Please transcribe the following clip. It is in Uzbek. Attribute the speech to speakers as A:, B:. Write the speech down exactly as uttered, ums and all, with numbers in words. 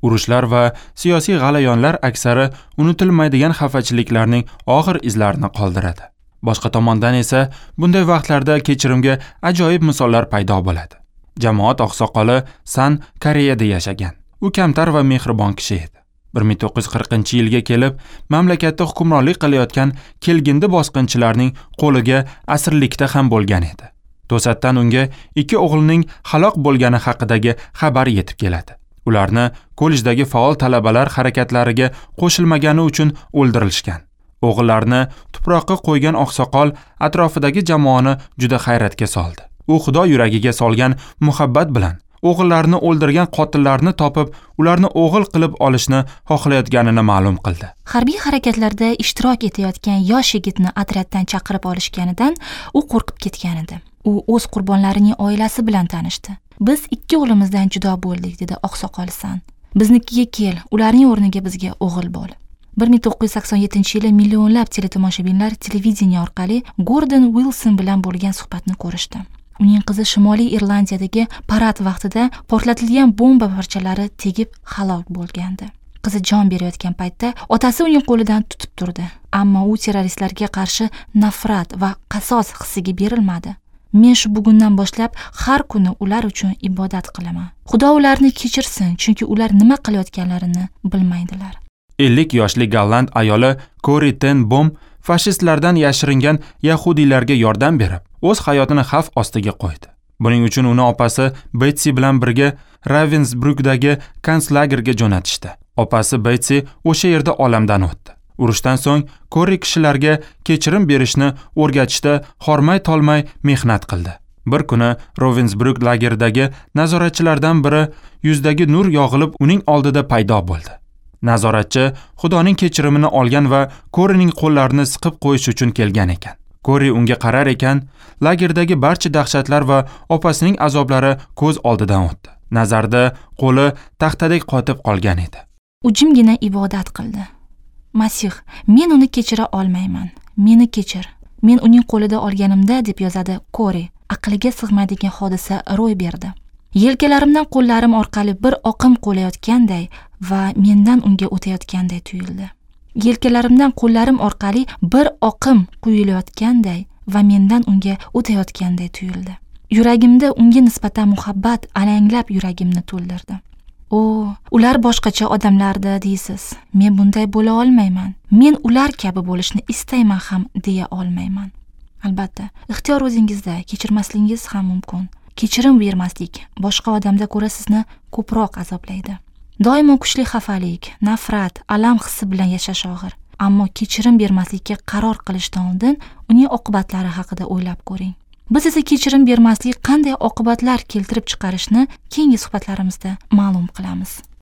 A: Urushlar va siyosiy g'alayonlar aksari unutilmaydigan xafachiliklarning og'ir izlarini qoldiradi. Boshqa tomondan esa bunday vaqtlarda kechirimga ajoyib misollar paydo bo'ladi. Jamoat oqsoqoli San Koreyada yashagan. U kamtar va mehribon kishi edi. bir ming to'qqiz yuz qirqinchi yilga kelib, mamlakatda hukmronlik qilayotgan kelgindi bosqinchilarning qo'liga asirlikda ham bo'lgan edi. To'satdan unga ikki o'g'lining halok bo'lgani haqidagi xabar yetib keladi. Ularni kollejdagi faol talabalar harakatlariga qo'shilmagani uchun o'ldirilishgan. O'g'illarni tuproqqa qo'ygan oqsoqol atrofidagi jamoani juda hayratga soldi. U Xudo yuragiga solgan muhabbat bilan o'g'illarni o'ldirgan qotillarni topib, ularni o'g'il qilib olishni xohlayotganini ma'lum qildi.
B: Harbiy harakatlarda ishtirok etayotgan yosh yigitni otryaddan chaqirib olishganidan u qo'rqib ketgan edi. U o'z qurbonlarining oilasi bilan tanishdi. Biz ikki o'g'limizdan judo bo'ldik, dedi oqsoqol San. Biznikiga kel, ularning o'rniga bizga o'g'il bo'l. bir ming to'qqiz yuz sakson yettinchi yili millionlab teletomoshabinlar televideniye orqali Gordon Wilson bilan bo'lgan suhbatni ko'rishdi. Uning qizi Shimoliy Irlandiyadagi parad vaqtida portlatilgan bomba parchalari tegib halok bo'lgandi. Qizi jon berayotgan paytda otasi uning qo'lidan tutib turdi, ammo u terroristlarga qarshi nafrat va qasos hissiga berilmadi. Men shu bugundan boshlab har kuni ular uchun ibodat qilaman. Xudo ularni kechirsin, chunki ular nima qilayotganlarini bilmaydilar.
A: ellik yoshli golland ayoli Corrie ten Boom fashistlardan yashiringan yahudiylarga yordam berib, o'z hayotini xavf ostiga qo'ydi. Buning uchun uni opasi Betsy bilan birga Ravensbrückdagi konslagerga jo'natishdi. Opasi Betsy o'sha yerda olamdan o'tdi. Urushdan so'ng Corrie kishilarga kechirim berishni o'rgatishda hormay tolmay mehnat qildi. Bir kuni Ravensbrück lageridagi nazoratchilardan biri yuzdagi nur yog'ilib uning oldida paydo bo'ldi. Nazoratchi Xudoning kechirimini olgan va Corriening qo'llarini siqib qo'yish uchun kelgan ekan. Corrie unga qarar ekan, lagerdagi barcha dahshatlar va opasining azoblari ko'z oldidan o'tdi. Nazarda qo'li taxtadek qotib qolgan edi.
B: U jimgina ibodat qildi. Masih, men uni kechira olmayman. Meni kechir. Men uning qo'lida olganimda, deb yozadi Corrie. Aqliga sig'maydigan hodisa ro'y berdi. Yelkalarimdan qo'llarim orqali bir oqim qo'layotganday va mendan unga o'tayotganday tuyuldi. Yelkalarimdan qo'llarim orqali bir oqim quyilayotganday va mendan unga o'tayotganday tuyuldi. Yuragimda unga nisbatan muhabbat alanglab yuragimni to'ldirdi. O, ular boshqacha odamlarda deysiz. Men bunday bo'la olmayman. Men ular kabi bo'lishni istayman ham deya olmayman. Albatta, ixtiyor o'zingizda, kechirmasligingiz ham mumkin. Kechirim bermaslik boshqa odamda ko'ra sizni ko'proq azoblaydi. Doimo kuchli xafalik, nafrat, alam hissi bilan yashash og'ir. Ammo kechirim bermaslikka qaror qilishdan oldin uning oqibatlari haqida o'ylab ko'ring. Biz esa kechirim bermaslik qanday oqibatlar keltirib chiqarishni keyingi suhbatlarimizda ma'lum qilamiz.